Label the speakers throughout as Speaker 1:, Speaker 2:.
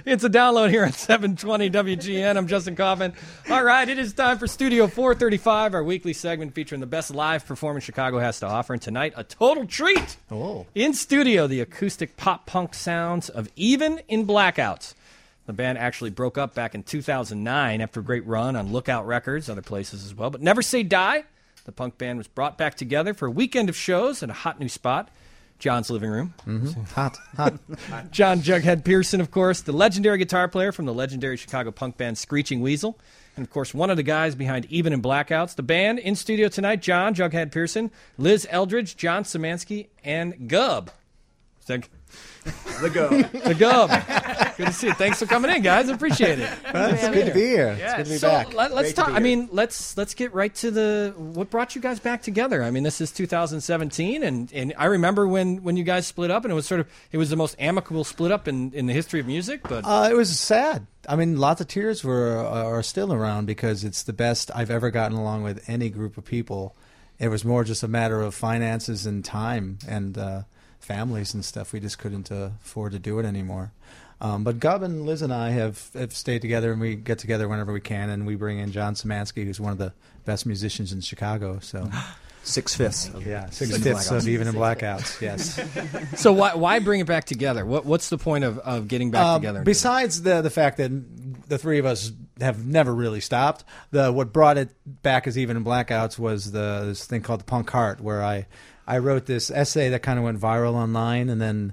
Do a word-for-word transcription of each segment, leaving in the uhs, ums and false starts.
Speaker 1: It's a download here at seven twenty W G N. I'm Justin Kaufman. All right, it is time for Studio four thirty-five, our weekly segment featuring the best live performance Chicago has to offer. And tonight, a total treat.
Speaker 2: Oh.
Speaker 1: In studio, the acoustic pop-punk sounds of Even in Blackouts. The band actually broke up back in two thousand nine after a great run on Lookout Records, other places as well. But Never Say Die, the punk band was brought back together for a weekend of shows at a hot new spot, John's living room.
Speaker 2: Mm-hmm. Hot, hot.
Speaker 1: John Jughead Pearson, of course, the legendary guitar player from the legendary Chicago punk band Screeching Weasel. And, of course, one of the guys behind Even in Blackouts. The band in studio tonight, John Jughead Pearson, Liz Eldridge, John Szymanski, and Gub. Think-
Speaker 3: The Gub.
Speaker 1: The Gub. Good to see you. Thanks for coming in, guys. I appreciate it.
Speaker 2: Well, it's good to be here.
Speaker 1: Yeah.
Speaker 2: It's good to be
Speaker 1: so
Speaker 2: back.
Speaker 1: Let, let's
Speaker 3: Great to
Speaker 1: talk.
Speaker 3: be
Speaker 1: I
Speaker 3: here.
Speaker 1: mean, let's let's get right to the what brought you guys back together. I mean, this is two thousand seventeen, and, and I remember when, when you guys split up, and it was sort of it was the most amicable split up in, in the history of music. But
Speaker 2: Uh, it was sad. I mean, lots of tears were are still around because it's the best I've ever gotten along with any group of people. It was more just a matter of finances and time and uh, families and stuff. We just couldn't uh, afford to do it anymore. Um, but Gub and Liz and I have, have stayed together, and we get together whenever we can, and we bring in John Szymanski, who's one of the best musicians in Chicago. So,
Speaker 3: Six fifths. Of
Speaker 2: yeah, six
Speaker 3: Even
Speaker 2: fifths
Speaker 3: Blackouts.
Speaker 2: of Even in Blackouts. Yes.
Speaker 1: so why why bring it back together? What what's the point of, of getting back
Speaker 2: Um,
Speaker 1: together? and
Speaker 2: besides the the fact that the three of us have never really stopped, the what brought it back as Even in Blackouts was the this thing called the Punk Heart, where I I wrote this essay that kind of went viral online, and then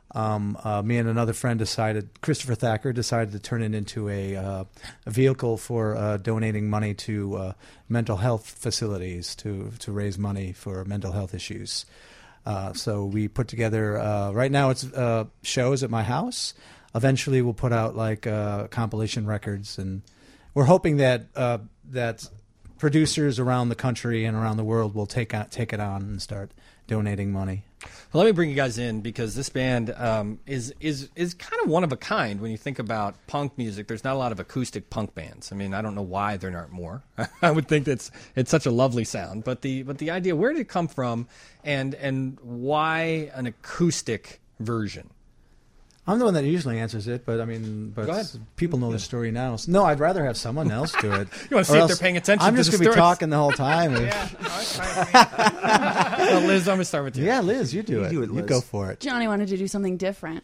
Speaker 2: um, uh, me and another friend decided, Christopher Thacker, decided to turn it into a, uh, a vehicle for uh, donating money to uh, mental health facilities to to raise money for mental health issues. Uh, so we put together. Uh, right now, it's uh, shows at my house. Eventually, we'll put out like uh, compilation records, and we're hoping that uh, that producers around the country and around the world will take on, take it on and start donating money.
Speaker 1: Well, let me bring you guys in because this band um, is is is kind of one of a kind when you think about punk music. There's not a lot of acoustic punk bands. I mean, I don't know why there aren't more. I would think that's it's such a lovely sound, but the but the idea, where did it come from, and and why an acoustic version?
Speaker 2: I'm the one that usually answers it, but I mean, but
Speaker 1: Go ahead.
Speaker 2: people know the story now. No, I'd rather have someone else do it.
Speaker 1: You wanna see
Speaker 2: Or
Speaker 1: if
Speaker 2: else
Speaker 1: they're paying attention
Speaker 2: I'm
Speaker 1: to
Speaker 2: just
Speaker 1: the
Speaker 2: gonna be
Speaker 1: stories.
Speaker 2: talking the whole time.
Speaker 4: Yeah, no, it's fine.
Speaker 1: Well, Liz, I'm gonna start with you.
Speaker 2: Yeah, Liz, you do
Speaker 3: You
Speaker 2: it.
Speaker 3: do it,
Speaker 2: You
Speaker 3: Liz.
Speaker 2: go for it.
Speaker 5: Johnny wanted to do something different,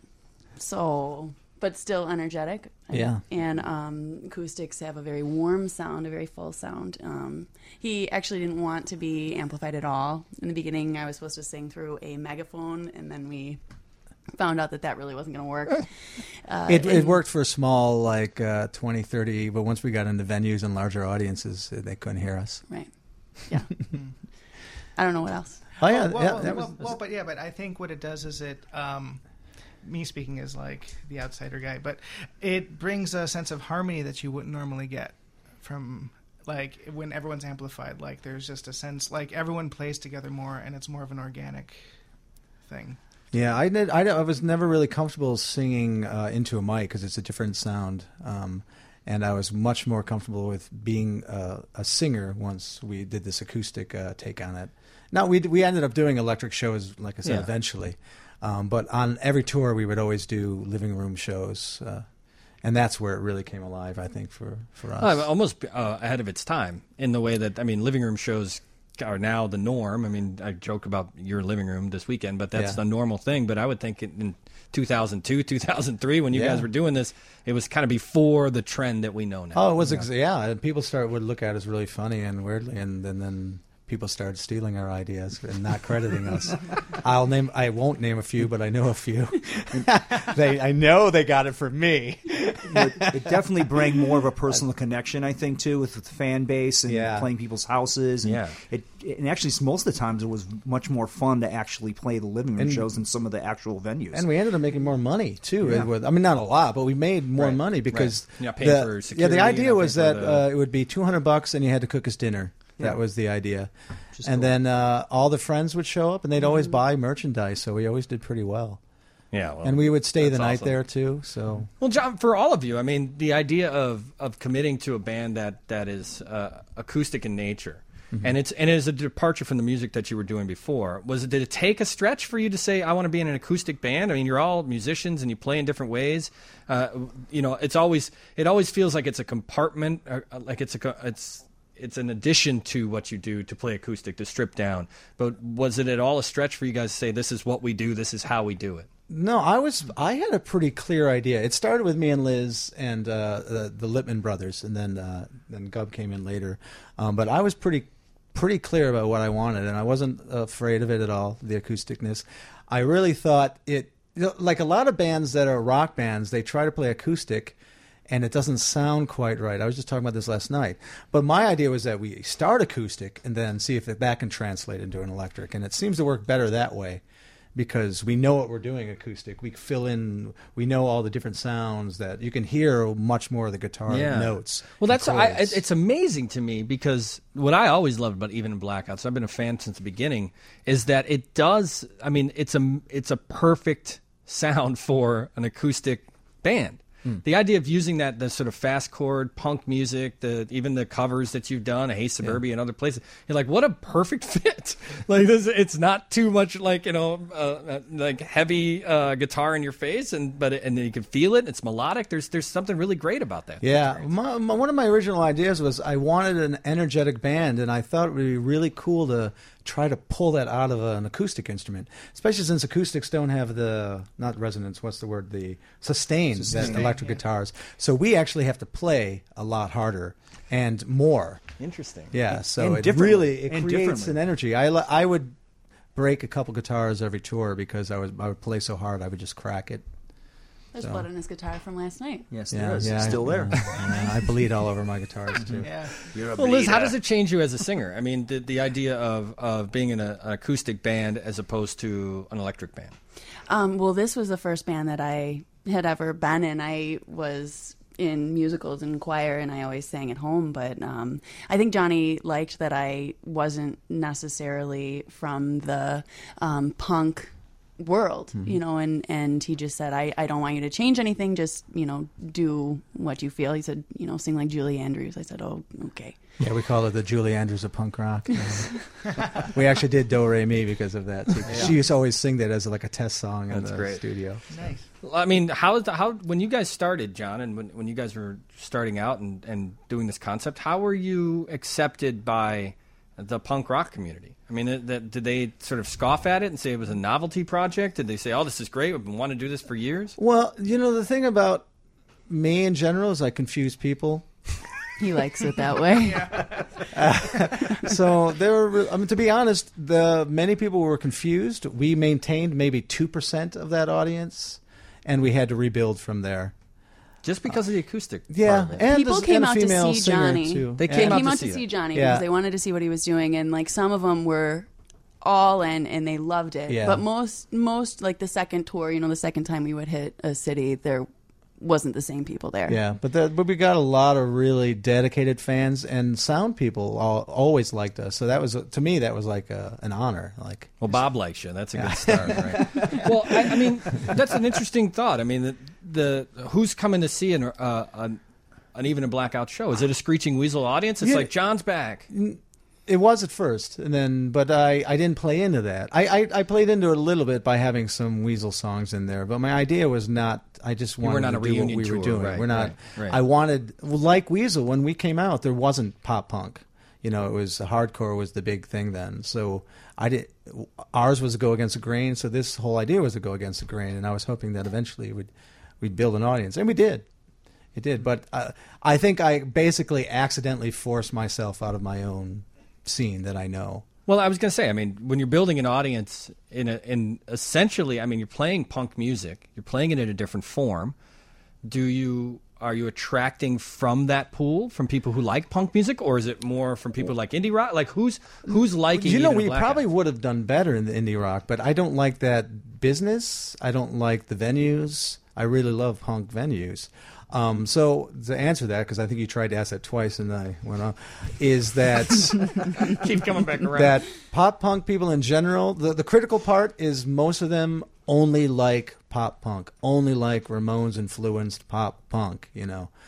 Speaker 5: so but still energetic.
Speaker 2: Yeah.
Speaker 5: And um, acoustics have a very warm sound, a very full sound. Um, he actually didn't want to be amplified at all. In the beginning, I was supposed to sing through a megaphone, and then we found out that that really wasn't going to work. Uh,
Speaker 2: It, it
Speaker 5: and-
Speaker 2: worked for small, like uh, twenty, thirty, but once we got into venues and larger audiences, uh, they couldn't hear us.
Speaker 5: Right. Yeah. I don't know what else.
Speaker 2: Oh, yeah.
Speaker 4: well,
Speaker 2: yeah
Speaker 4: well,
Speaker 2: that
Speaker 4: well,
Speaker 2: was,
Speaker 4: well, but yeah, but I think what it does is it, um, me speaking as like the outsider guy, but it brings a sense of harmony that you wouldn't normally get from like when everyone's amplified. Like there's just a sense like everyone plays together more, and it's more of an organic thing.
Speaker 2: yeah, I, did, I, I was never really comfortable singing uh, into a mic because it's a different sound. Um, and I was much more comfortable with being uh, a singer once we did this acoustic uh, take on it. Now, we we ended up doing electric shows, like I said,
Speaker 1: Yeah.
Speaker 2: eventually. Um, but on every tour, we would always do living room shows. Uh, and that's where it really came alive, I think, for, for us.
Speaker 1: Well, almost uh, ahead of its time in the way that, I mean, living room shows are now the norm. I mean, I joke about your living room this weekend, but that's
Speaker 2: Yeah.
Speaker 1: the normal thing. But I would think in, in two thousand two, two thousand three, when you
Speaker 2: Yeah.
Speaker 1: guys were doing this, it was kind of before the trend that we know now.
Speaker 2: Oh, it was ex- yeah. And people start would look at us really funny and weirdly, and, and then people started stealing our ideas and not crediting us. I'll name. I won't name a few, but I know a few. they, I know they got it from me.
Speaker 3: it, it definitely bring more of a personal connection, I think, too, with, with the fan base and
Speaker 2: Yeah.
Speaker 3: playing people's houses. And
Speaker 1: Yeah.
Speaker 3: It, and actually, most of the times, it was much more fun to actually play the living room
Speaker 2: And-
Speaker 3: shows than some of the actual venues.
Speaker 2: And we ended up making more money too.
Speaker 3: Yeah.
Speaker 2: It was, I mean, not a lot, but we made more
Speaker 1: Right,
Speaker 2: money because
Speaker 1: right. You're not paying
Speaker 2: the,
Speaker 1: for
Speaker 2: yeah,
Speaker 1: security,
Speaker 2: the
Speaker 1: you're
Speaker 2: idea
Speaker 1: not
Speaker 2: was
Speaker 1: paying
Speaker 2: that
Speaker 1: for the-
Speaker 2: uh, it would be two hundred bucks and you had to cook us dinner.
Speaker 3: Yeah.
Speaker 2: That was the idea.
Speaker 3: is
Speaker 2: And
Speaker 3: cool.
Speaker 2: then uh, all the friends would show up and they'd always buy merchandise, so we always did pretty well.
Speaker 1: Yeah, well,
Speaker 2: And we would stay the
Speaker 1: that's
Speaker 2: night
Speaker 1: awesome.
Speaker 2: there too. So
Speaker 1: Well, John, for all of you, I mean, the idea of, of committing to a band that, that is uh, acoustic in nature, mm-hmm. and it's and it is a departure from the music that you were doing before. Was it did it take a stretch for you to say I want to be in an acoustic band? I mean, you're all musicians and you play in different ways. Uh, you know, it's always it always feels like it's a compartment, uh, like it's a it's. It's an addition to what you do to play acoustic, to strip down. But was it at all a stretch for you guys to say, this is what we do, this is how we do it?
Speaker 2: No, I was. I had a pretty clear idea. It started with me and Liz and uh, the, the Lippman brothers, and then uh, then Gub came in later. Um, but I was pretty pretty clear about what I wanted, and I wasn't afraid of it at all, the acousticness. I really thought it, you know, like a lot of bands that are rock bands, they try to play acoustic, and it doesn't sound quite right. I was just talking about this last night. But my idea was that we start acoustic and then see if that can translate into an electric. And it seems to work better that way because we know what we're doing acoustic. We fill in, we know all the different sounds that you can hear much more of the guitar
Speaker 1: yeah.
Speaker 2: notes.
Speaker 1: Well, that's I, it's amazing to me because what I always loved about Even in Blackouts, I've been a fan since the beginning, is that it does, I mean, it's a, it's a perfect sound for an acoustic band. The idea of using that, the sort of fast chord punk music, the even the covers that you've done, Hey Suburbia yeah. and other places, you're like, what a perfect fit! Like this, it's not too much like you know, uh, like heavy uh, guitar in your face, and but it, and then you can feel it. It's melodic. There's there's something really great about that.
Speaker 2: Yeah, my, my, one of my original ideas was I wanted an energetic band, and I thought it would be really cool to try to pull that out of a, an acoustic instrument, especially since acoustics don't have the, not resonance, what's the word, the sustain, sustain that electric yeah. guitars. So we actually have to play a lot harder and more.
Speaker 1: Interesting.
Speaker 2: Yeah, so
Speaker 3: and
Speaker 2: it really, it creates an energy. I, I would break a couple guitars every tour because I, was, I would play so hard I would just crack it.
Speaker 5: There's
Speaker 2: so.
Speaker 5: blood on his guitar from last night.
Speaker 3: Yes,
Speaker 2: yeah,
Speaker 3: there is.
Speaker 2: Yeah,
Speaker 3: it's still
Speaker 2: I,
Speaker 3: there.
Speaker 2: Yeah, I bleed all over my guitars too.
Speaker 4: Yeah.
Speaker 3: You're a
Speaker 1: well, Liz,
Speaker 3: bleeder.
Speaker 1: how does it change you as a singer? I mean, the, the idea of, of being in a, an acoustic band as opposed to an electric band.
Speaker 5: Um, well, this was the first band that I had ever been in. I was in musicals and choir, and I always sang at home. But um, I think Johnny liked that I wasn't necessarily from the um, punk world, mm-hmm. you know, and, and he just said, I, I don't want you to change anything, just, you know, do what you feel. He said, you know, sing like Julie Andrews. I said, oh, okay.
Speaker 2: Yeah, we call it the Julie Andrews of punk rock. We actually did Do Re Mi because of that. Too. Yeah. She used to always sing that as like a test song in
Speaker 1: That's
Speaker 2: the
Speaker 1: great.
Speaker 2: studio.
Speaker 4: Nice.
Speaker 1: Well, I mean, how is the, how when you guys started, John, and when, when you guys were starting out and, and doing this concept, how were you accepted by the punk rock community? I mean, th- th- did they sort of scoff at it and say it was a novelty project? Did they say, oh, this is great, we've been wanting to do this for years?
Speaker 2: Well, you know, the thing about me in general is I confuse people.
Speaker 5: He likes it that way.
Speaker 2: uh, so there were, I mean, to be honest, the many people were confused. We maintained maybe two percent of that audience, and we had to rebuild from there.
Speaker 1: Just because of the acoustic
Speaker 2: yeah,
Speaker 1: part of it.
Speaker 2: and
Speaker 5: people
Speaker 2: the,
Speaker 5: came
Speaker 2: and
Speaker 5: out to see Johnny.
Speaker 2: Too.
Speaker 1: They
Speaker 5: They
Speaker 1: came,
Speaker 5: came
Speaker 1: out,
Speaker 5: out
Speaker 1: to
Speaker 5: to
Speaker 1: see,
Speaker 5: see Johnny
Speaker 2: yeah.
Speaker 5: because they wanted to see what he was doing, and like some of them were all in and they loved it.
Speaker 2: Yeah.
Speaker 5: But most, most like the second tour, you know, the second time we would hit a city, there wasn't the same people there.
Speaker 2: Yeah, but that, but we got a lot of really dedicated fans, and sound people all, always liked us. So that was, to me, that was like a, an honor. Like,
Speaker 1: well, Bob likes you. That's a good start, right? Well, I, I mean, that's an interesting thought. I mean, the, the who's coming to see an, uh, an an Even in Blackout show? Is it a Screeching Weasel audience? It's
Speaker 2: Yeah.
Speaker 1: like John's back.
Speaker 2: it was at first, and then, but I, I didn't play into that. I, I, I played into it a little bit by having some Weasel songs in there, but my idea was not. I just wanted
Speaker 1: were not
Speaker 2: to
Speaker 1: a
Speaker 2: do what
Speaker 1: reunion
Speaker 2: we
Speaker 1: tour,
Speaker 2: were doing.
Speaker 1: right,
Speaker 2: we're not.
Speaker 1: right, right.
Speaker 2: I wanted, well, like Weasel, when we came out, there wasn't pop punk. You know, it was hardcore was the big thing then. So I did. Ours was to go against the grain. So this whole idea was to go against the grain, and I was hoping that eventually we'd we'd build an audience, and we did. It did, but uh, I think I basically accidentally forced myself out of my own scene that I know.
Speaker 1: Well, I was going to say, I mean, when you're building an audience in a, in essentially, I mean, you're playing punk music, you're playing it in a different form. Do you are you attracting from that pool from people who like punk music, or is it more from people who like indie rock? Like who's who's liking?
Speaker 2: You know,
Speaker 1: Even
Speaker 2: we
Speaker 1: Blackout?
Speaker 2: probably would have done better in the indie rock, but I don't like that business. I don't like the venues. I really love punk venues. Um, so to answer that, because I think you tried to ask that twice and I went on, is that
Speaker 1: keep coming back around.
Speaker 2: that pop punk people in general, the, the critical part is most of them only like pop punk, only like Ramones influenced pop punk, you know.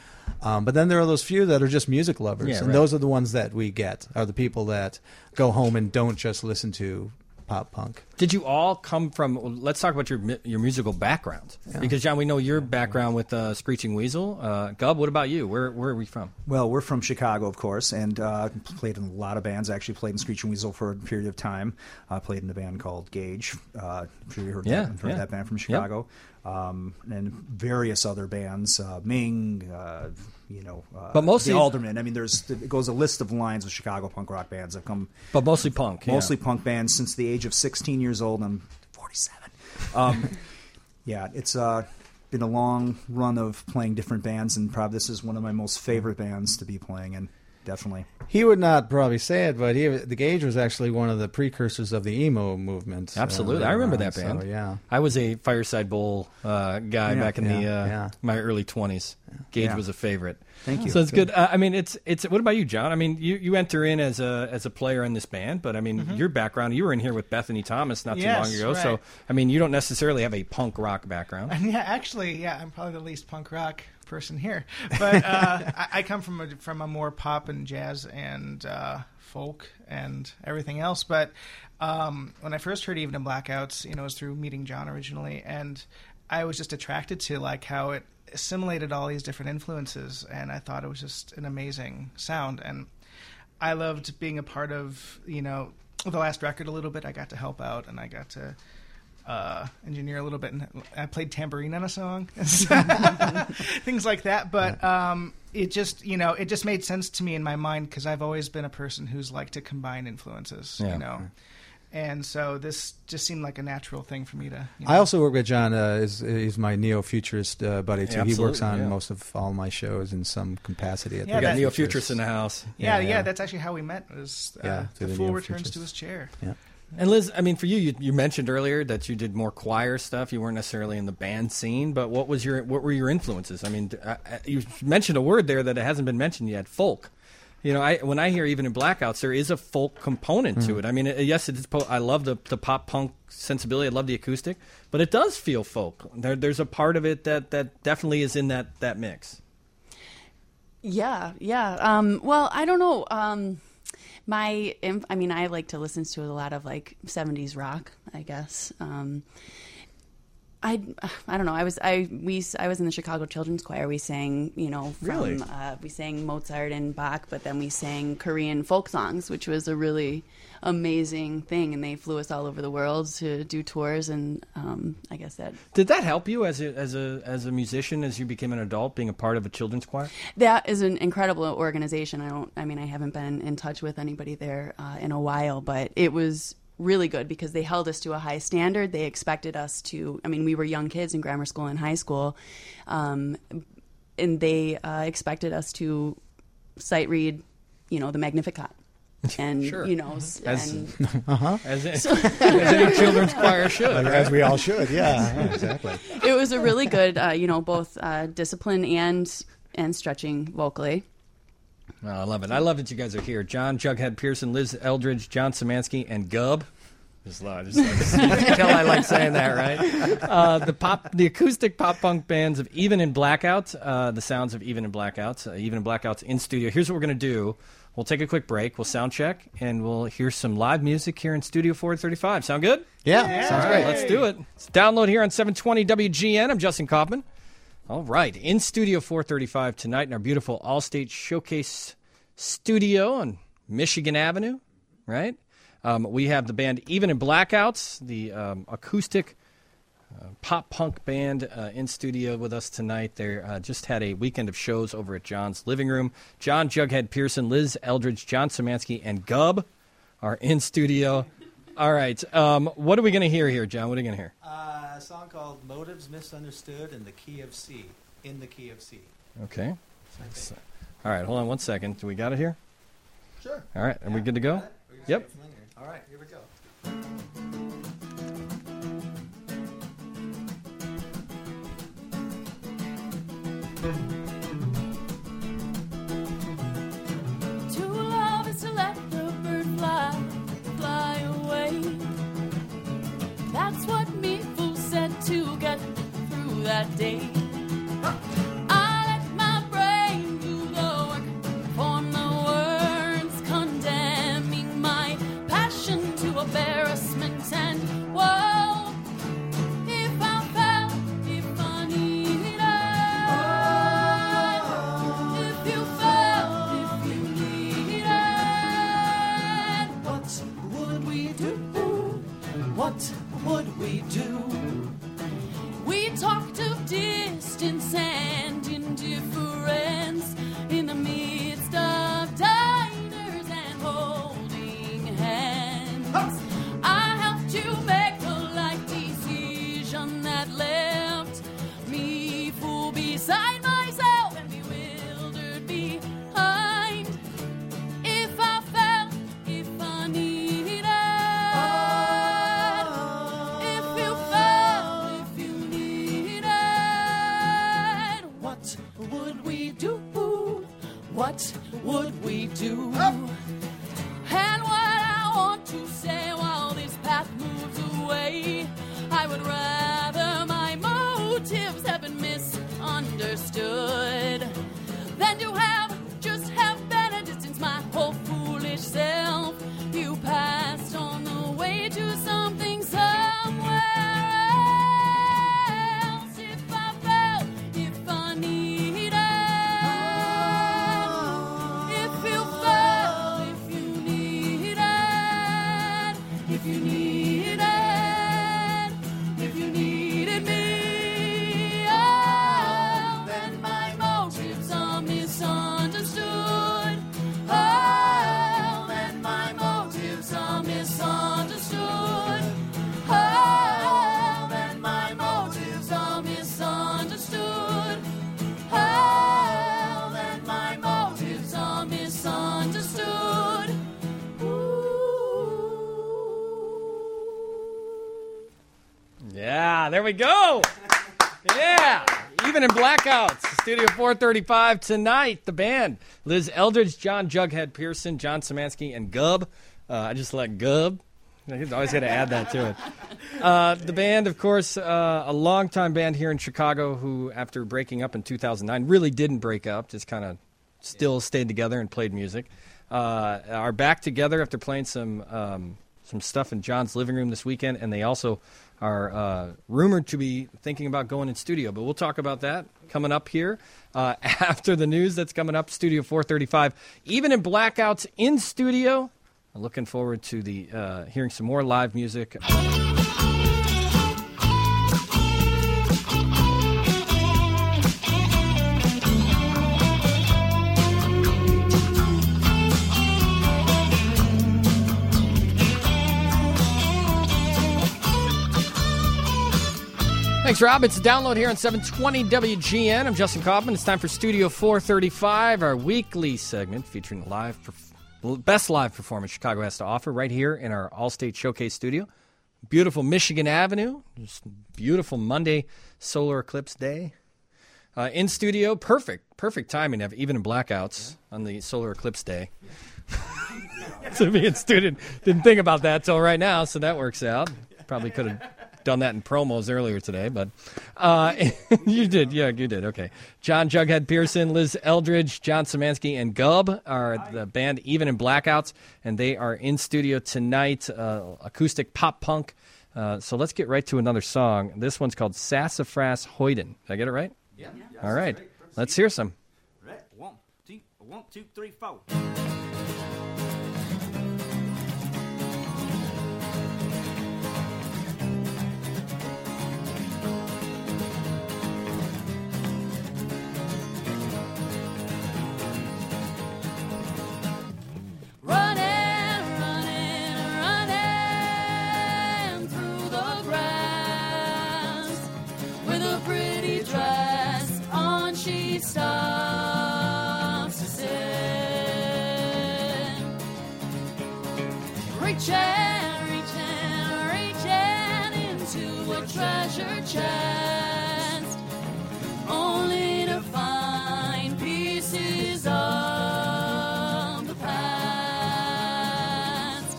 Speaker 2: Um, but then there are those few that are just music lovers,
Speaker 1: Yeah,
Speaker 2: and
Speaker 1: right.
Speaker 2: those are the ones that we get, are the people that go home and don't just listen to pop punk.
Speaker 1: Did you all come from? well, Let's talk about your mu- your musical background, because John, we know your background with uh, Screeching Weasel. Uh, Gub, what about you? Where where are we from?
Speaker 3: Well, we're from Chicago, of course, and uh, played in a lot of bands. Actually played in Screeching Weasel for a period of time. Uh, played in a band called Gage. Uh, I'm sure you heard,
Speaker 1: Yeah,
Speaker 3: that, heard
Speaker 1: yeah.
Speaker 3: that band from Chicago. Um, and various other bands, uh, Ming, uh, you know, uh,
Speaker 1: But mostly-
Speaker 3: the Aldermen. I mean, there's it goes a list of lines of Chicago punk rock bands that come
Speaker 1: But mostly punk. yeah.
Speaker 3: mostly punk bands since the age of sixteen years old. I'm forty-seven. Um, yeah, it's uh, been a long run of playing different bands, and probably this is one of my most favorite bands to be playing in. Definitely.
Speaker 2: He would not probably say it, but he, the Gage was actually one of the precursors of the emo movement. uh,
Speaker 1: Absolutely,
Speaker 2: later
Speaker 1: I remember
Speaker 2: on,
Speaker 1: that band.
Speaker 2: So, yeah.
Speaker 1: I was a Fireside Bowl uh, guy
Speaker 3: Yeah,
Speaker 1: back in the
Speaker 2: yeah,
Speaker 1: uh,
Speaker 2: yeah.
Speaker 1: my early twenties. Gage
Speaker 3: Yeah.
Speaker 1: was a favorite.
Speaker 3: Thank you.
Speaker 1: So it's good. Uh, I mean, it's it's. What about you, John? I mean, you, you enter in as a as a player in this band, but I mean, your background. You were in here with Bethany Thomas not too
Speaker 4: Yes,
Speaker 1: long ago. So
Speaker 4: right.
Speaker 1: I mean, you don't necessarily have a punk rock background.
Speaker 4: Yeah, actually, yeah, I'm probably the least punk rock person here, but uh, I, I come from a from a more pop and jazz and uh, folk and everything else. But um, when I first heard Even in Blackouts, you know, it was through meeting John originally, and I was just attracted to like how it assimilated all these different influences, and I thought it was just an amazing sound. And I loved being a part of, you know, the last record a little bit. I got to help out, and I got to uh, engineer a little bit, and I played tambourine on a song, things like that. But um, it just, you know, it just made sense to me in my mind because I've always been a person who's liked to combine influences,
Speaker 1: Yeah.
Speaker 4: you know. And so this just seemed like a natural thing for me to. You know,
Speaker 2: I also work with John. Uh, is he's my neo-futurist uh, buddy too.
Speaker 1: Yeah,
Speaker 2: he works
Speaker 1: absolutely,
Speaker 2: on
Speaker 1: yeah.
Speaker 2: most of all my shows in some capacity. At
Speaker 4: Yeah,
Speaker 1: We got
Speaker 4: that-
Speaker 1: Neo Futurists in the house.
Speaker 4: yeah, yeah,
Speaker 2: yeah.
Speaker 4: that's actually how we met. Was uh,
Speaker 2: Yeah, through
Speaker 4: the
Speaker 2: the
Speaker 4: fool
Speaker 2: Neo
Speaker 4: returns to
Speaker 2: Futurists.
Speaker 4: his chair.
Speaker 1: And Liz, I mean, for you, you, you mentioned earlier that you did more choir stuff. You weren't necessarily in the band scene, but what was your what were your influences? I mean, uh, uh, you mentioned a word there that hasn't been mentioned yet: folk. You know, I when I hear Even in Blackouts, there is a folk component to it. I mean, it, yes, it is. Po- I love the the pop punk sensibility. I love the acoustic, but it does feel folk. There, there's a part of it that that definitely is in that that mix.
Speaker 5: Yeah, yeah. Um, well, I don't know. Um, my, inf- I mean, I like to listen to a lot of like seventies rock, I guess. Um, I, I don't know. I was I we I was in the Chicago Children's Choir. We sang, you know, from
Speaker 1: Really?
Speaker 5: uh, we sang Mozart and Bach, but then we sang Korean folk songs, which was a really amazing thing. And they flew us all over the world to do tours, and um, I guess that
Speaker 1: Did that help you as a as a as a musician as you became an adult, being a part of a children's choir?
Speaker 5: that is an incredible organization. I don't. I mean, I haven't been in touch with anybody there uh, in a while, but it was really good because they held us to a high standard. They expected us to. I mean, we were young kids in grammar school and high school, um, and they uh, expected us to sight read, you know, the Magnificat, and
Speaker 1: Sure.
Speaker 5: you know, s-
Speaker 1: As-
Speaker 5: and
Speaker 1: As, as any children's choir should. right?
Speaker 2: As we all should, yeah, yeah, exactly.
Speaker 5: it was a really good, uh, you know, both uh, discipline and and stretching vocally.
Speaker 1: Oh, I love it. I love that you guys are here. John Jughead Pearson, Liz Eldridge, John Szymanski, and Gub. Just, love- just like, you can tell I like saying that, right? Uh, the pop, the acoustic pop punk bands of Even in Blackouts, uh, the sounds of Even in Blackouts, uh, Even in Blackouts in studio. Here's what we're going to do. We'll take a quick break. We'll sound check, and we'll hear some live music here in Studio four thirty-five. Sound good?
Speaker 2: Yeah, sounds
Speaker 1: All
Speaker 2: great.
Speaker 1: right, let's do it. It's download here on seven twenty W G N. I'm Justin Kaufman. All right, in Studio four thirty-five tonight in our beautiful Allstate Showcase studio on Michigan Avenue, right? Um, we have the band Even in Blackouts, the um, acoustic uh, pop punk band uh, in studio with us tonight. They uh, just had a weekend of shows over at John's living room. John Jughead Pearson, Liz Eldridge, John Szymanski, and Gub are in studio. All right, um, what are we going to hear here, John? What are you going to hear?
Speaker 6: Uh, a song called Motives Misunderstood in the Key of C. In the Key of C.
Speaker 1: Okay. So- all right, hold on one second. Do we got it here?
Speaker 6: Sure.
Speaker 1: All right, are we good to go? Yep.
Speaker 6: All right, here we go.
Speaker 7: To love is to let the bird fly, fly away. That's what me fool said to get through that day. I let my brain what would we do? And what I want to say while this path moves away, I would rather my motives have been misunderstood than to have just have been a distance my whole foolish self. You passed on the way to something somewhere else. If I felt, if I needed, if you felt, if you needed, if you needed, if you needed me, oh, then my motives are misunderstood. Oh, then my motives are misunderstood. Oh, then my motives are misunderstood. Oh, then my motives are misunderstood.
Speaker 1: Yeah, there we go. Yeah, even in blackouts. Studio four thirty-five tonight. The band: Liz Eldridge, John Jughead Pearson, John Szymanski, and Gub. Uh, I just let Gub. I always got to add that to it. Uh, the band, of course, uh, a longtime band here in Chicago who, after breaking up in two thousand nine, really didn't break up, just kind of still stayed together and played music. Uh, are back together after playing some um, some stuff in John's living room this weekend, and they also are uh, rumored to be thinking about going in studio. But we'll talk about that coming up here uh, after the news that's coming up. Studio four thirty-five, even in blackouts in studio. I'm looking forward to the uh, hearing some more live music. Thanks, Rob. It's a download here on seven twenty W G N. I'm Justin Kaufman. It's time for Studio four thirty-five, our weekly segment featuring the live perf- best live performance Chicago has to offer right here in our All-State Showcase studio. Beautiful Michigan Avenue. Just beautiful Monday solar eclipse day. Uh, in studio, perfect, perfect timing, of even in blackouts on the solar eclipse day. To be in studio, didn't think about that till right now, so that works out. Probably could have done that in promos earlier today, but uh, you did. Yeah, you did. Okay. John Jughead Pearson, Liz Eldridge, John Szymanski, and Gub are the band Even in Blackouts, and they are in studio tonight, uh, acoustic pop punk. Uh, so let's get right to another song. This one's called Sassafras Hoyden. Did I get it right?
Speaker 8: Yeah. yeah.
Speaker 1: All right. Let's hear some.
Speaker 8: Right. One, two, one, two, three, four.
Speaker 7: Stops to sit, reaching, reaching, reaching into a treasure chest, only to find pieces of the past.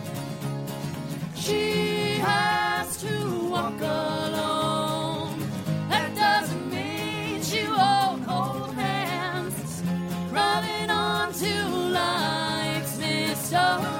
Speaker 7: She has to walk alone. That doesn't mean she won't hold hands, rubbing onto life's mysteries.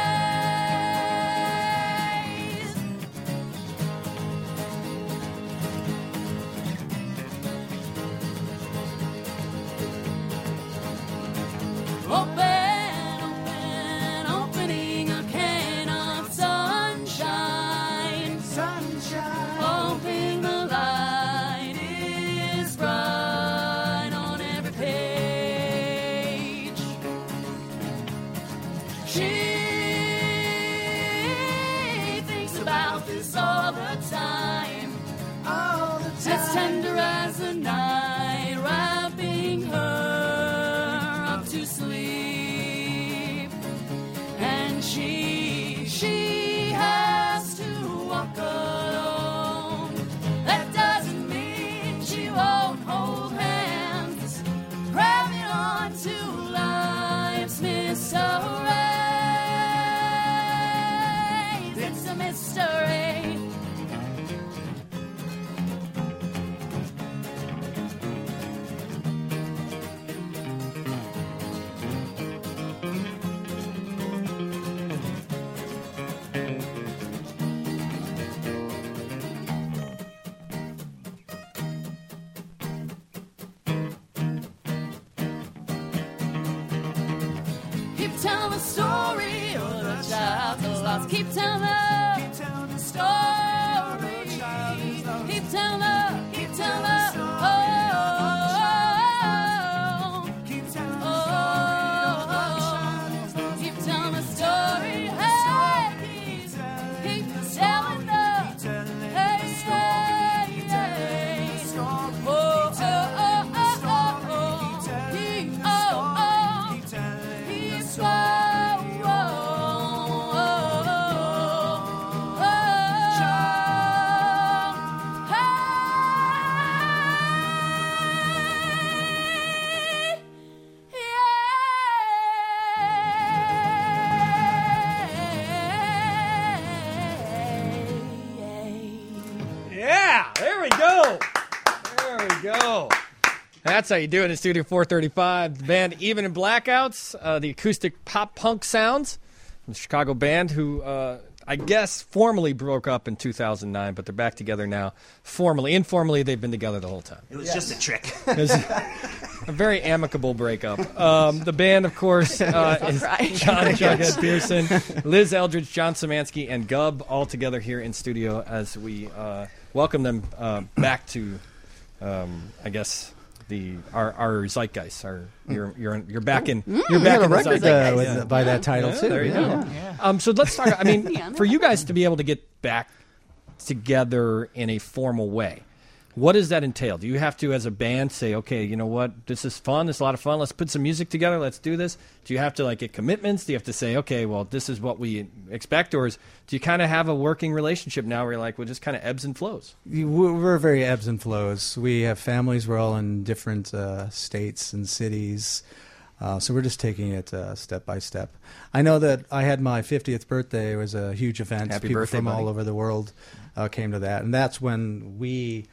Speaker 7: Open, open, opening a can of sunshine. Sunshine. Hoping the light is bright on every page. She thinks about this all the time. All the time. As tender as the night, wrapping her up to sleep. And she, she has to walk alone. That doesn't mean she won't hold hands, grabbing on to Keep telling the story of the child lost. Keep telling the story. Keep telling the, keep telling the, oh, keep telling the story. Keep telling the story. Hey, keep, keep telling the, hey, hey, hey. Oh, oh, oh, oh, oh, keep, oh, oh, keep
Speaker 1: Yeah, there we go. There we go. That's how you do it in Studio four thirty-five. The band Even in Blackouts, uh, the acoustic pop punk sounds from the Chicago band who, uh, I guess, formally broke up in two thousand nine, but they're back together now. Formally, informally, they've been together the whole time.
Speaker 8: It was just a trick.
Speaker 1: It was a very amicable breakup. Um, the band, of course, uh, is
Speaker 5: cry.
Speaker 1: John Jughead Pearson, Liz Eldridge, John Szymanski, and Gub all together here in studio as we uh, welcome them uh, back to, um, I guess, the our, our zeitgeist. Our you're you're you're back in you're back in the
Speaker 2: record
Speaker 1: zeitgeist.
Speaker 2: uh, with,
Speaker 1: Yeah.
Speaker 2: by that title
Speaker 1: Yeah,
Speaker 2: too.
Speaker 1: there you
Speaker 2: yeah.
Speaker 1: go. Um, so let's talk. I mean,
Speaker 5: Yeah,
Speaker 1: for you guys to be able to get back together in a formal way, what does that entail? Do you have to, as a band, say, okay, you know what, this is fun, this is a lot of fun, let's put some music together, let's do this? Do you have to like get commitments? Do you have to say, okay, well, this is what we expect, or is, do you kind of have a working relationship now where you're like, well, just kind of ebbs and flows?
Speaker 2: You- We're very ebbs and flows. We have families. We're all in different uh, states and cities. Uh, so we're just taking it uh, step by step. I know that I had my fiftieth birthday. It was a huge event.
Speaker 1: Happy
Speaker 2: People
Speaker 1: birthday,
Speaker 2: from
Speaker 1: buddy.
Speaker 2: all over the world uh, came to that. And that's when we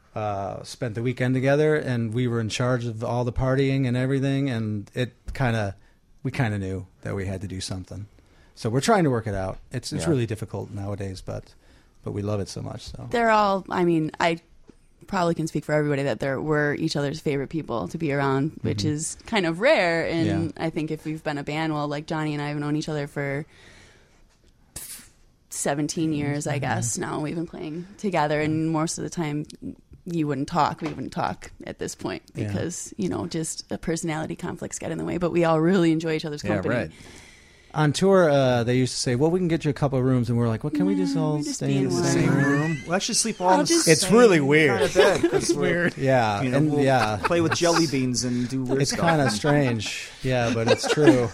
Speaker 2: uh, spent the weekend together, and we were in charge of all the partying and everything. And it kind of, we kind of knew that we had to do something. So we're trying to work it out. It's it's
Speaker 1: Yeah.
Speaker 2: really difficult nowadays, but but we love it so much. So
Speaker 5: They're all, I mean, I probably can speak for everybody that they're, we're each other's favorite people to be around, which is kind of rare. And I think if we've been a band, well, like Johnny and I have known each other for seventeen years, I guess. Now we've been playing together, and most of the time you wouldn't talk. We wouldn't talk at this point
Speaker 2: Yeah.
Speaker 5: because, you know, just the personality conflicts get in the way. But we all really enjoy each other's
Speaker 1: Yeah,
Speaker 5: company.
Speaker 1: right.
Speaker 2: on tour, uh, they used to say, "Well, we can get you a couple of rooms," and we're like, "Well, can we just
Speaker 5: Nah,
Speaker 2: all
Speaker 5: we just
Speaker 2: stay
Speaker 5: be
Speaker 2: in
Speaker 5: in
Speaker 2: the
Speaker 5: one
Speaker 2: same
Speaker 5: room."
Speaker 2: room?"
Speaker 3: We'll actually sleep all
Speaker 5: I'll
Speaker 3: in the
Speaker 5: just-
Speaker 3: same
Speaker 2: It's really weird.
Speaker 3: kind of bed. It's weird.
Speaker 2: Yeah,
Speaker 3: You know,
Speaker 2: and
Speaker 3: we'll
Speaker 2: yeah,
Speaker 3: play with jelly beans and do weird
Speaker 2: it's
Speaker 3: stuff.
Speaker 2: kind of strange. Yeah, but it's true.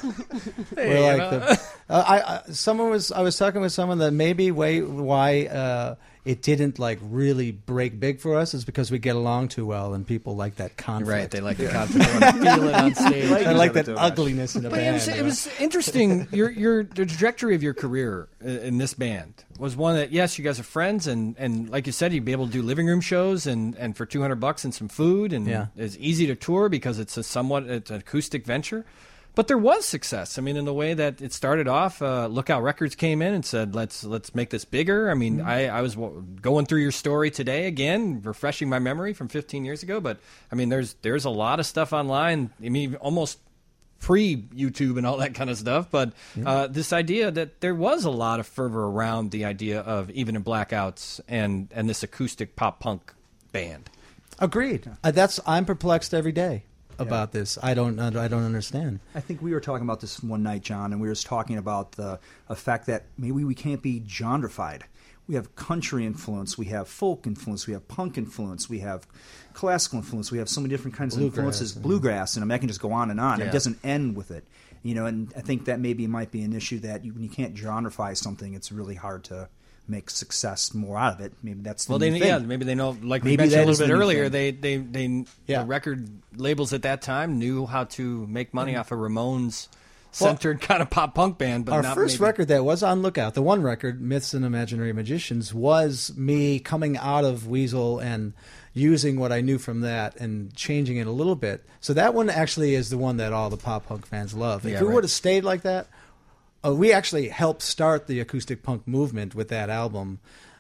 Speaker 2: We're like the, uh, I, I. Someone was. I was talking with someone that maybe way why uh, it didn't like really break big for us is because we get along too well, and people like that conflict.
Speaker 1: Right, they like the conflict. They want to feel it on stage.
Speaker 2: I like that
Speaker 3: Too much.
Speaker 2: ugliness in a
Speaker 1: But it
Speaker 2: band.
Speaker 1: was, it was interesting. Your your the trajectory of your career i- in this band was one that, yes, you guys are friends, and, and like you said, you'd be able to do living room shows, and, and for two hundred bucks and some food, and
Speaker 2: Yeah.
Speaker 1: it's easy to tour because it's a somewhat it's an acoustic venture. But there was success. I mean, in the way that it started off, uh, Lookout Records came in and said, "Let's let's make this bigger." I mean, I, I was w- going through your story today again, refreshing my memory from fifteen years ago. But I mean, there's there's a lot of stuff online. I mean, almost pre-YouTube and all that kind of stuff. But uh, this idea that there was a lot of fervor around the idea of Even in Blackouts and and this acoustic pop punk band.
Speaker 2: Agreed. Uh, that's I'm perplexed every day about this. I don't. I don't understand.
Speaker 3: I think we were talking about this one night, John, and we were talking about the effect that maybe we can't be genrefied. We have country influence, we have folk influence, we have punk influence, we have classical influence, we have so many different kinds
Speaker 2: Bluegrass,
Speaker 3: of influences,
Speaker 2: yeah.
Speaker 3: bluegrass, and I, mean, I can just go on and on.
Speaker 1: Yeah.
Speaker 3: It doesn't end with it, you know. And I think that maybe might be an issue that you, when you can't genrefy something, it's really hard to make success more out of it. Maybe that's the
Speaker 1: Well,
Speaker 3: new
Speaker 1: they
Speaker 3: thing.
Speaker 1: yeah, maybe they know, like we
Speaker 3: Maybe
Speaker 1: mentioned
Speaker 3: that
Speaker 1: a
Speaker 3: is
Speaker 1: little bit
Speaker 3: the new
Speaker 1: earlier.
Speaker 3: thing.
Speaker 1: They they they
Speaker 2: Yeah.
Speaker 1: the record labels at that time knew how to make money off a Ramones centered kind of pop punk band. But
Speaker 2: Our
Speaker 1: not
Speaker 2: first
Speaker 1: maybe-
Speaker 2: record that was on Lookout, the one record, Myths and Imaginary Magicians, was me coming out of Weasel and using what I knew from that and changing it a little bit. So that one actually is the one that all the pop punk fans love. If
Speaker 1: Yeah,
Speaker 2: we
Speaker 1: right.
Speaker 2: would have stayed like that, uh, we actually helped start the acoustic punk movement with that album.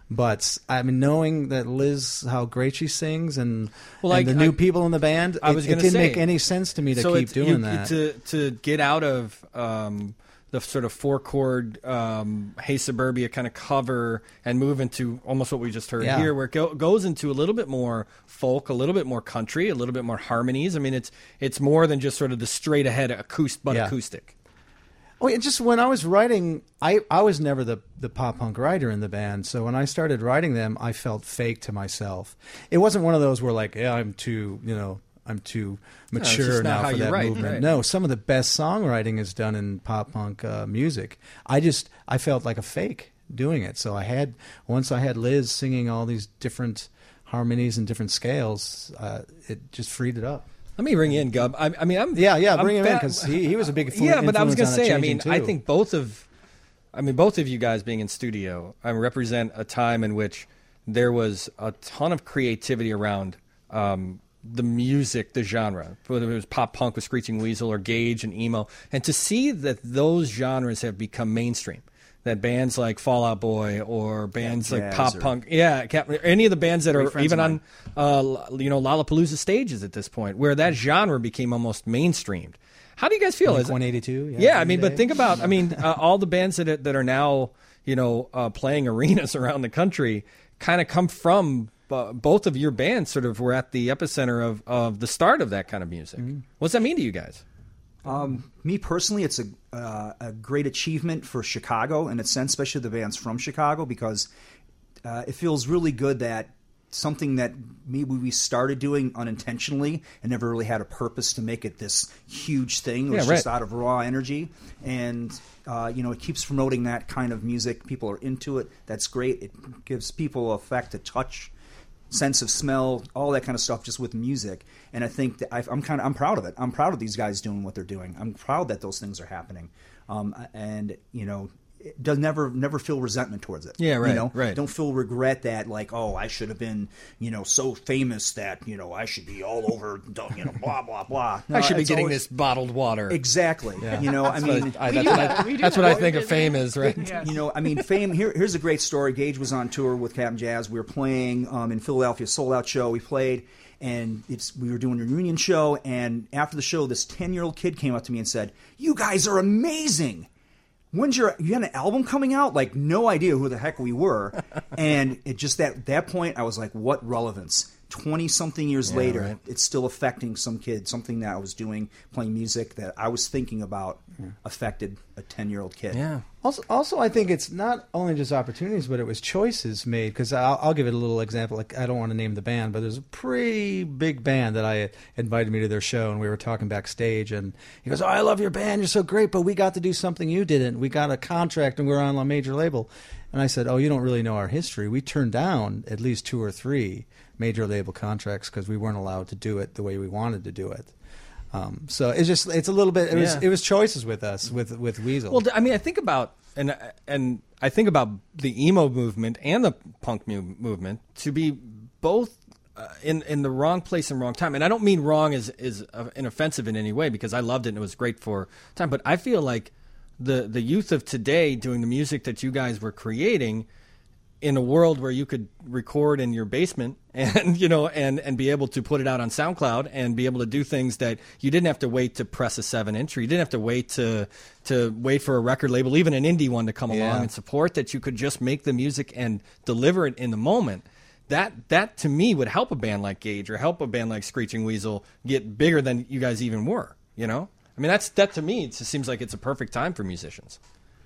Speaker 2: But I mean, knowing that Liz, how great she sings, and,
Speaker 1: Well,
Speaker 2: and
Speaker 1: like,
Speaker 2: the new
Speaker 1: I-
Speaker 2: people in the band,
Speaker 1: I
Speaker 2: it,
Speaker 1: was
Speaker 2: it
Speaker 1: gonna
Speaker 2: didn't
Speaker 1: say,
Speaker 2: make any sense to me to
Speaker 1: so
Speaker 2: keep
Speaker 1: it's-
Speaker 2: doing
Speaker 1: you-
Speaker 2: that.
Speaker 1: To to get out of um, the sort of four chord um, Hey Suburbia kind of cover and move into almost what we just heard
Speaker 2: Yeah.
Speaker 1: here, where it go, goes into a little bit more folk, a little bit more country, a little bit more harmonies. I mean, it's it's more than just sort of the straight ahead acoustic, but
Speaker 2: Yeah.
Speaker 1: acoustic.
Speaker 2: Oh, it just when I was writing, I, I was never the, the pop punk writer in the band. So when I started writing them, I felt fake to myself. It wasn't one of those where like, yeah, I'm too, you know, I'm too
Speaker 1: it's
Speaker 2: mature
Speaker 1: just not
Speaker 2: now
Speaker 1: how
Speaker 2: for
Speaker 1: you
Speaker 2: that
Speaker 1: write,
Speaker 2: movement.
Speaker 1: right.
Speaker 2: No, some of the best songwriting is done in pop punk uh, music. I just I felt like a fake doing it. So I had once I had Liz singing all these different harmonies and different scales, uh, it just freed it up.
Speaker 1: Let me bring in Gub. I, I mean, I'm
Speaker 2: Yeah, yeah,
Speaker 1: I'm
Speaker 2: bring him in
Speaker 1: fa-
Speaker 2: because he, he was a big influ-
Speaker 1: yeah, but I was
Speaker 2: influence
Speaker 1: gonna
Speaker 2: on it
Speaker 1: say, I mean,
Speaker 2: changing,
Speaker 1: I
Speaker 2: too.
Speaker 1: think both of, I mean, both of you guys being in studio, I represent a time in which there was a ton of creativity around um, the music, the genre, whether it was pop punk with Screeching Weasel or Gage and emo, and to see that those genres have become mainstream. That bands like Fall Out Boy or bands
Speaker 3: Yeah,
Speaker 1: like
Speaker 3: Jazz
Speaker 1: pop
Speaker 3: or-
Speaker 1: punk, yeah, Cap- any of the bands that
Speaker 3: Great
Speaker 1: are
Speaker 3: friends
Speaker 1: even
Speaker 3: of
Speaker 1: on, uh, you know, Lollapalooza stages at this point, where that genre became almost mainstreamed. How do you guys feel?
Speaker 2: Blink
Speaker 1: Is it-
Speaker 2: one eighty-two. Yeah,
Speaker 1: yeah, I mean,
Speaker 2: Green
Speaker 1: but
Speaker 2: Day.
Speaker 1: think about, I mean, uh, all the bands that are, that are now, you know, uh, playing arenas around the country kind of come from uh, both of your bands. Sort of were at the epicenter of, of the start of that kind of music.
Speaker 2: Mm-hmm.
Speaker 1: What's that mean to you guys?
Speaker 3: Um, me personally, it's a uh, a great achievement for Chicago in a sense, especially the bands from Chicago, because uh, it feels really good that something that maybe we started doing unintentionally and never really had a purpose to make it this huge thing. It was
Speaker 1: Yeah, right.
Speaker 3: just out of raw energy, and uh, you know, it keeps promoting that kind of music. People are into it. That's great. It gives people a effect, a touch, sense of smell, all that kind of stuff, just with music. And I think that I, I'm kind of I'm proud of it. I'm proud of these guys doing what they're doing. I'm proud that those things are happening. Um, and you know, it does never never feel resentment towards it.
Speaker 1: Yeah, right,
Speaker 3: You know,
Speaker 1: right.
Speaker 3: Don't feel regret that like, oh, I should have been, you know, so famous that you know I should be all over, you know, blah blah blah. No,
Speaker 1: I should be
Speaker 3: it's
Speaker 1: getting
Speaker 3: always-
Speaker 1: this bottled water.
Speaker 3: Exactly. You know, I mean,
Speaker 1: I,
Speaker 4: We
Speaker 1: that's
Speaker 4: do
Speaker 1: what,
Speaker 4: that.
Speaker 1: I,
Speaker 4: We do
Speaker 1: that's
Speaker 4: that.
Speaker 1: what I
Speaker 4: We
Speaker 1: think
Speaker 4: do
Speaker 1: of fame is, right?
Speaker 4: Yes.
Speaker 3: you know, I mean, fame. Here, here's a great story. Gage was on tour with Captain Jazz. We were playing um, in Philadelphia, sold out show. We played, and it's we were doing a reunion show. And after the show, this ten year old kid came up to me and said, "You guys are amazing. When's your you had an album coming out?" Like, no idea who the heck we were. And it just that that point, I was like, "What relevance?" Twenty something years
Speaker 1: Yeah,
Speaker 3: later,
Speaker 1: right.
Speaker 3: it's still affecting some kid. Something that I was doing, playing music that I was thinking about, affected a ten year old kid.
Speaker 1: Yeah.
Speaker 2: Also, also, I think it's not only just opportunities, but it was choices made. Because I'll, I'll give it a little example. Like, I don't want to name the band, but there's a pretty big band that I invited me to their show, and we were talking backstage. And he goes, "Oh, I love your band. You're so great, but we got to do something you didn't. We got a contract, and we we're on a major label." And I said, "Oh, you don't really know our history. We turned down at least two or three major label contracts because we weren't allowed to do it the way we wanted to do it." Um, so it's just it's a little bit it was
Speaker 1: Yeah.
Speaker 2: it was choices with us with with Weasel.
Speaker 1: Well, I mean, I think about and and I think about the emo movement and the punk mu- movement to be both uh, in in the wrong place and wrong time. And I don't mean wrong as is uh, inoffensive in any way, because I loved it and it was great for time. But I feel like the the youth of today doing the music that you guys were creating in a world where you could record in your basement and, you know, and, and be able to put it out on SoundCloud and be able to do things that you didn't have to wait to press a seven inch, or you didn't have to wait to, to wait for a record label, even an indie one, to come
Speaker 2: Yeah.
Speaker 1: along and support, that you could just make the music and deliver it in the moment. That, that to me would help a band like Gage or help a band like Screeching Weasel get bigger than you guys even were, you know? I mean, that's, that to me, it just seems like it's a perfect time for musicians.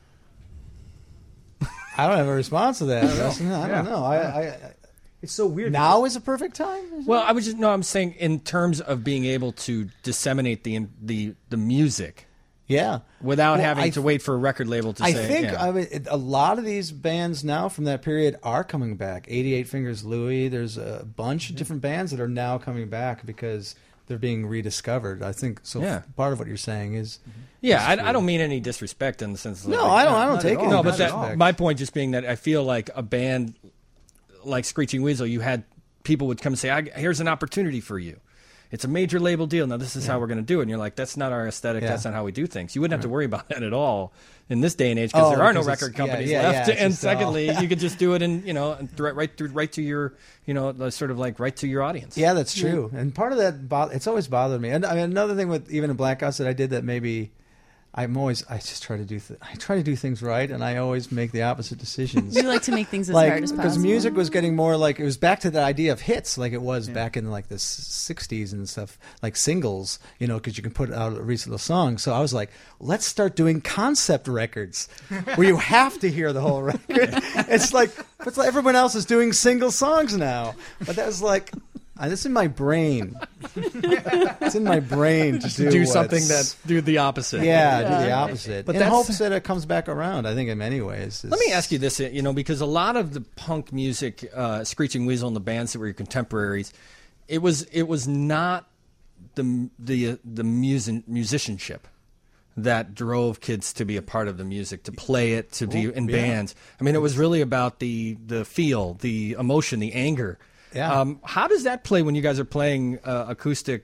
Speaker 2: I don't have a response to that. Justin. I don't know. I, I, I
Speaker 3: It's so weird.
Speaker 2: now is a perfect time. Is
Speaker 1: Well,
Speaker 2: it?
Speaker 1: I was just no. I'm saying in terms of being able to disseminate the the the music
Speaker 2: yeah,
Speaker 1: without
Speaker 2: Well,
Speaker 1: having
Speaker 2: I
Speaker 1: to wait for a record label to
Speaker 2: I
Speaker 1: say.
Speaker 2: think
Speaker 1: yeah.
Speaker 2: I mean, it- a lot of these bands now from that period are coming back. eighty-eight Fingers Louie. There's a bunch of different bands that are now coming back because they're being rediscovered. I think so.
Speaker 1: Yeah.
Speaker 2: Part of what you're saying is
Speaker 1: yeah,
Speaker 2: is
Speaker 1: I, I
Speaker 2: true.
Speaker 1: don't mean any disrespect in the sense. Of
Speaker 2: No,
Speaker 1: like,
Speaker 2: I don't. I don't
Speaker 3: not
Speaker 2: take
Speaker 3: at
Speaker 2: it.
Speaker 3: all.
Speaker 1: No,
Speaker 3: Not
Speaker 1: but
Speaker 3: at
Speaker 1: that,
Speaker 3: all.
Speaker 1: my point just being that I feel like a band like Screeching Weasel, you had people would come and say, I, "Here's an opportunity for you," it's a major label deal. Now this is how we're going to do it. And you're like, that's not our aesthetic.
Speaker 2: Yeah.
Speaker 1: That's not how we do things. You wouldn't have to worry about that at all in this day and age because
Speaker 2: Oh,
Speaker 1: there are no
Speaker 2: because it's-
Speaker 1: record companies
Speaker 2: yeah, yeah,
Speaker 1: left.
Speaker 2: yeah, it's
Speaker 1: and
Speaker 2: just all-
Speaker 1: secondly, you could just do it in, you know, right, right through, right to your, you know, the sort of like right to your audience.
Speaker 2: Yeah, that's true. And part of that, bo- it's always bothered me. And I mean, another thing with even in Blackouts that I did that maybe I'm always, I just try to do, th- I try to do things right, and I always make the opposite decisions.
Speaker 5: We like to make things as
Speaker 2: like
Speaker 5: hard as
Speaker 2: because
Speaker 5: possible.
Speaker 2: music was getting more like it was back to the idea of hits, like it was back in like the s- sixties and stuff, like singles, you know, because you can put out a recent little song. So I was like, let's start doing concept records where you have to hear the whole record. It's like, it's like everyone else is doing single songs now, but that was like. Uh, It's in my brain. It's in my brain to do,
Speaker 1: do something
Speaker 2: what's-
Speaker 1: that do the opposite.
Speaker 2: yeah, do the opposite.
Speaker 1: But
Speaker 2: in
Speaker 1: that's-
Speaker 2: hopes that it comes back around. I think in many ways.
Speaker 1: Let me ask you this, you know, because a lot of the punk music, uh, Screeching Weasel and the bands that were your contemporaries, it was it was not the the the music, musicianship that drove kids to be a part of the music, to play it, to be in
Speaker 2: yeah.
Speaker 1: bands. I mean, it was really about the the feel, the emotion, the anger.
Speaker 2: Yeah.
Speaker 1: Um, how does that play when you guys are playing uh, acoustic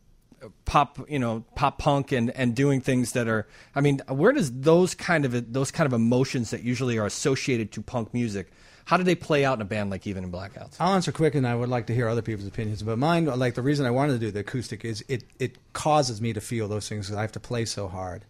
Speaker 1: pop, you know, pop punk and, and doing things that are, I mean, where does those kind of those kind of emotions that usually are associated to punk music, how do they play out in a band like Even in Blackouts?
Speaker 2: I'll answer quick, and I would like to hear other people's opinions. But mine, like the reason I wanted to do the acoustic is it, it causes me to feel those things because I have to play so hard.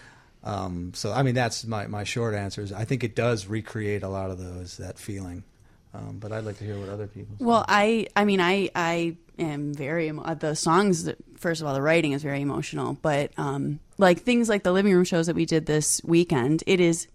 Speaker 2: Um, so, I mean, that's my, my short answer is I think it does recreate a lot of those, that feeling. Um, but I'd like to hear what other people say.
Speaker 5: Well, I, I mean, I, I am very emo- the songs. That, first of all, the writing is very emotional, but um, like things like the living room shows that we did this weekend, it is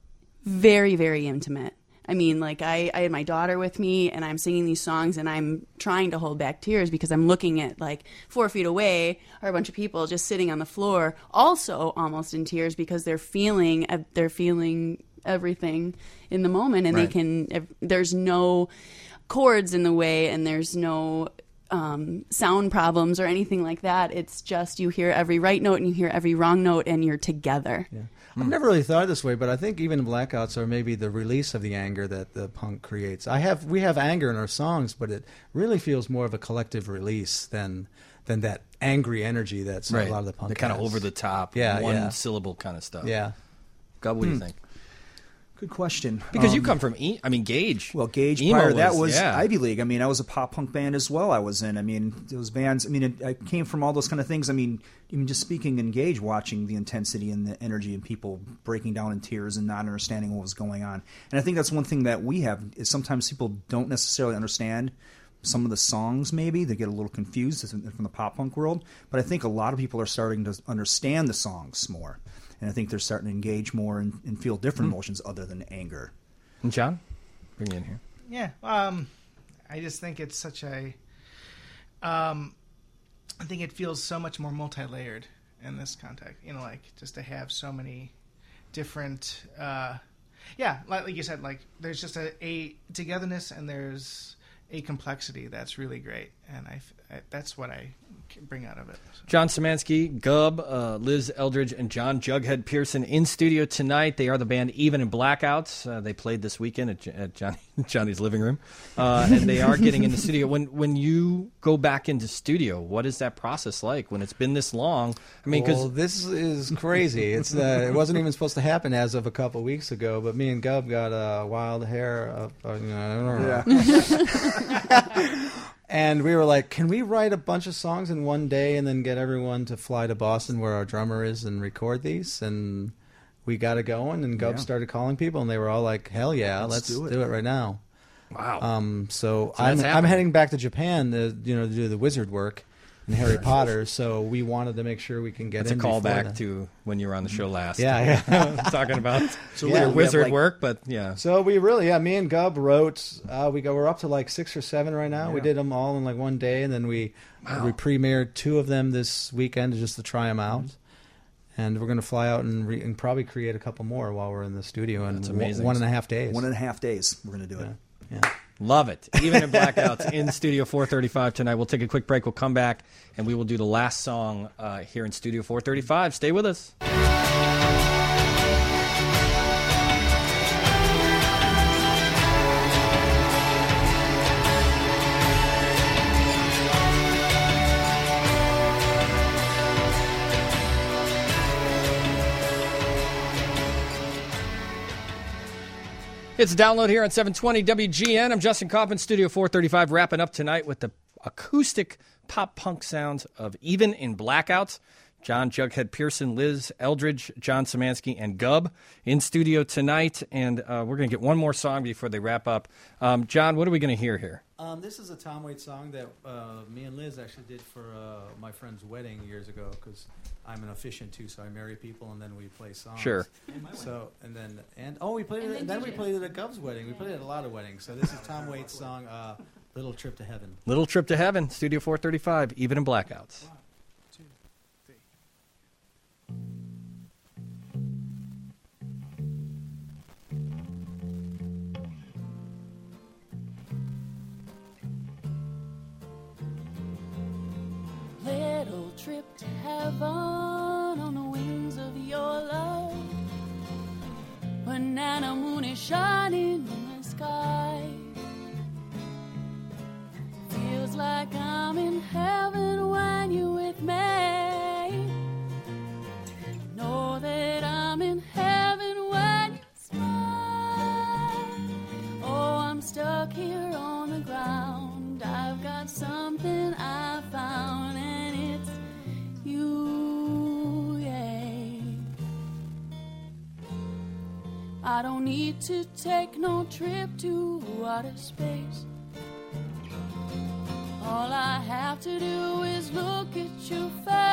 Speaker 5: very, very intimate. I mean, like I, I had my daughter with me, and I'm singing these songs, and I'm trying to hold back tears because I'm looking at like four feet away are a bunch of people just sitting on the floor, also almost in tears because they're feeling, they're feeling. everything in the moment, and
Speaker 1: Right.
Speaker 5: they can there's no chords in the way, and there's no um, sound problems or anything like that. It's just you hear every right note and you hear every wrong note, and you're together.
Speaker 2: Yeah. I've never really thought this way, but I think even Blackouts are maybe the release of the anger that the punk creates. I have we have anger in our songs, but it really feels more of a collective release than than that angry energy that's a lot of the punk.
Speaker 1: the kind of
Speaker 2: has.
Speaker 1: over the top,
Speaker 2: Yeah,
Speaker 1: one
Speaker 2: yeah.
Speaker 1: syllable kind of stuff.
Speaker 2: Yeah.
Speaker 1: God, what do you think?
Speaker 3: Good question.
Speaker 1: Because you
Speaker 3: Um,
Speaker 1: come from, e- I mean, Gage.
Speaker 3: Well, Gage
Speaker 1: Emo
Speaker 3: prior to that
Speaker 1: was-
Speaker 3: was
Speaker 1: yeah.
Speaker 3: Ivy League. I mean, I was a pop punk band as well. I was in. I mean, those bands. I mean, it, I came from all those kind of things. I mean, even just speaking in Gage, watching the intensity and the energy and people breaking down in tears and not understanding what was going on. And I think that's one thing that we have is sometimes people don't necessarily understand some of the songs. Maybe they get a little confused from the pop punk world. But I think a lot of people are starting to understand the songs more, and I think they're starting to engage more and, and feel different emotions other than anger.
Speaker 1: And John, bring you in here.
Speaker 4: Yeah, um, I just think it's such a. Um, I think it feels so much more multi-layered in this context. You know, like just to have so many different. Uh, yeah, like, like you said, like there's just a, a togetherness and there's a complexity that's really great, and I, I that's what I can bring out of it. So.
Speaker 1: John Szymanski, Gub, uh, Liz Eldridge, and John Jughead Pearson in studio tonight. They are the band Even in Blackouts. Uh, they played this weekend at, at Johnny, Johnny's living room, uh, and they are getting in the studio. When when you go back into studio, what is that process like when it's been this long? I mean, because
Speaker 2: well, this is crazy. It's uh, it wasn't even supposed to happen as of a couple weeks ago, but me and Gub got uh, wild hair. Up, uh, you know, I don't know. And we were like, can we write a bunch of songs in one day and then get everyone to fly to Boston where our drummer is and record these? And we got it going, and Gub
Speaker 3: Yeah.
Speaker 2: started calling people, and they were all like, hell yeah, let's,
Speaker 3: Let's
Speaker 2: do,
Speaker 3: do
Speaker 2: it.
Speaker 3: it.
Speaker 2: right now.
Speaker 1: wow,
Speaker 2: Um, so
Speaker 1: So
Speaker 2: I'm,
Speaker 1: that's
Speaker 2: I'm
Speaker 1: happening.
Speaker 2: heading back to Japan to, you know, to do the wizard work in Harry Potter, so we wanted to make sure we can get
Speaker 1: that's a
Speaker 2: in before
Speaker 1: callback
Speaker 2: then.
Speaker 1: to when you were on the show last.
Speaker 2: Yeah, yeah.
Speaker 1: talking about
Speaker 3: So
Speaker 2: Yeah,
Speaker 1: your
Speaker 3: we have,
Speaker 1: wizard
Speaker 3: like-
Speaker 1: work, but yeah.
Speaker 2: So we really, yeah, me and Gub wrote. Uh, we go, we're up to like six or seven right now. We
Speaker 3: Yeah.
Speaker 2: did them all in like one day, and then we we premiered two of them this weekend just to try them out. And we're going to fly out and, re- and probably create a couple more while we're in the studio in
Speaker 1: That's
Speaker 2: one-
Speaker 1: amazing.
Speaker 2: one and a half days.
Speaker 3: One and a half days, we're going to do it.
Speaker 2: yeah. Yeah.
Speaker 1: Love it. Even in Blackouts in Studio four thirty-five tonight. We'll take a quick break. We'll come back, and we will do the last song uh, here in Studio four thirty-five. Stay with us. It's a download here on seven twenty W G N. I'm Justin Kaufman, Studio four thirty-five, wrapping up tonight with the acoustic pop punk sounds of Even in Blackouts. John Jughead Pearson, Liz Eldridge, John Szymanski, and Gub in studio tonight. And uh, we're going to get one more song before they wrap up. Um, John, what are we going to hear here?
Speaker 2: Um, this is a Tom Waits song that uh, me and Liz actually did for uh, my friend's wedding years ago, because I'm an officiant too, so I marry people and then we play songs.
Speaker 1: Sure.
Speaker 2: So and then and oh, we played it. And then we played it at Gub's wedding. We played it at a lot of weddings. So this is Tom Waits' song, uh, "Little Trip to Heaven."
Speaker 1: Little Trip to Heaven, Studio four thirty-five, Even in Blackouts.
Speaker 7: Little trip to heaven on the wings of your love. Banana moon is shining in the sky. Feels like I'm in heaven when you're with me. Know that I'm in heaven when you smile. Oh, I'm stuck here on the ground. I've got something I found, and it's you, yeah. I don't need to take no trip to outer space. All I have to do is look at your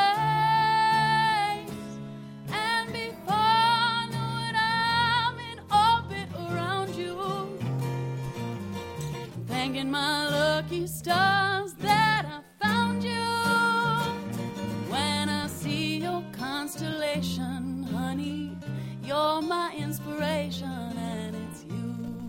Speaker 7: face, and before I know it, I'm in orbit around you, thanking my lucky stars that I found you. When I see your constellation, honey, you're my inspiration, and it's you.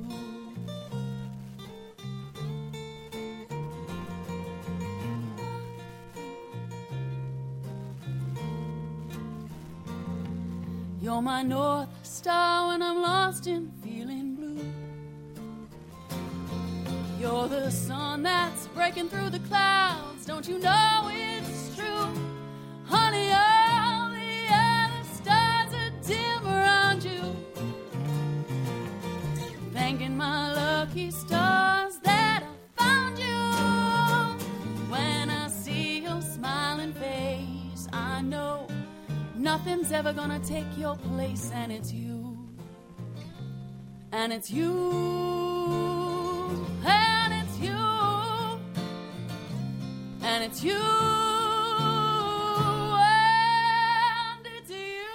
Speaker 7: You're my north star when I'm lost and feeling blue. You're the sun that's breaking through the clouds. Don't you know it's true? Honey, all the other stars are dim around you. Thanking my lucky stars that I found you. When I see your smiling face, I know nothing's ever gonna take your place, and it's you. And it's you. And it's you, and it's you, and it's you,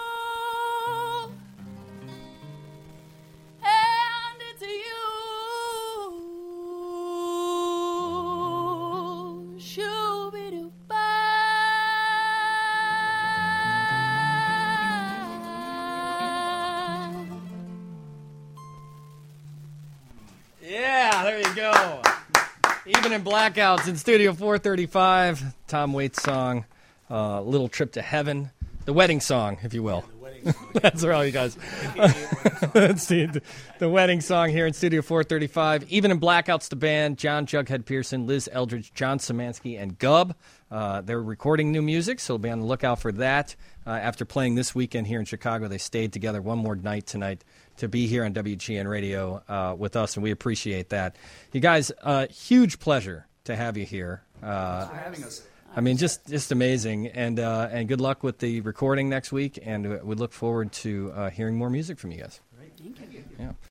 Speaker 7: and it's you. Shoo-be-doo-bye.
Speaker 1: Yeah, there you go. Even in Blackouts in Studio four thirty-five, Tom Waits' song, uh, Little Trip to Heaven, the wedding song, if you will. That's all you guys. That's the, the wedding song here in Studio four thirty-five. Even in Blackouts, the band, John Jughead Pearson, Liz Eldridge, John Szymanski, and Gub. Uh, they're recording new music, so be on the lookout for that. Uh, after playing this weekend here in Chicago, they stayed together one more night tonight to be here on W G N Radio uh, with us, and we appreciate that. You guys, uh, huge pleasure to have you here. Uh,
Speaker 3: Thanks for having us.
Speaker 1: I mean, just just amazing, and uh, and good luck with the recording next week, and we look forward to uh, hearing more music from you guys.
Speaker 2: Thank you.
Speaker 1: Yeah.